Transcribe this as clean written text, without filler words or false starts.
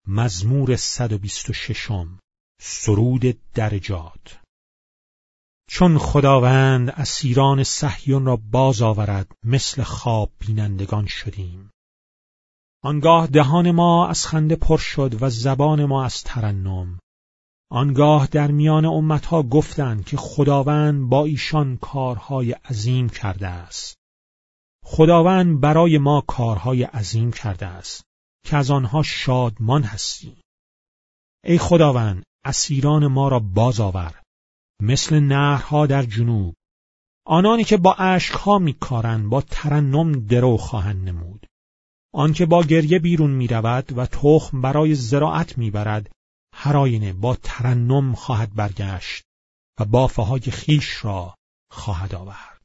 مزمور 126 سرود درجات. چون خداوند اسیران صهیون را باز آورد، مثل خواب بینندگان شدیم. آنگاه دهان ما از خنده پر شد و زبان ما از ترنم. آنگاه در میان امتها گفتند که خداوند با ایشان کارهای عظیم کرده است. خداوند برای ما کارهای عظیم کرده است که از آنها شادمان هستیم. ای خداوند، اسیران ما را باز آور، مثل نهرها در جنوب. آنانی که با اشکها میکارند با ترنم درو خواهند نمود. آن که با گریه بیرون میرود و تخم برای زراعت میبرد، هر آینه با ترنم خواهد برگشت و بافه‌های خویش را خواهد آورد.